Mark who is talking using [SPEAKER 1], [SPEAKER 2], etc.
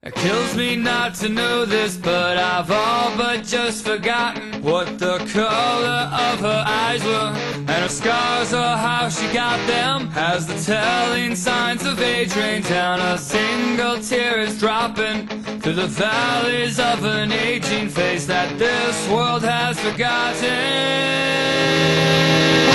[SPEAKER 1] It kills me not to know this, but I've all but just forgotten what the color of her eyes were, and her scars or how she got them. As the telling signs of age rain down, a single tear is dropping through the valleys of an aging face that this world has forgotten.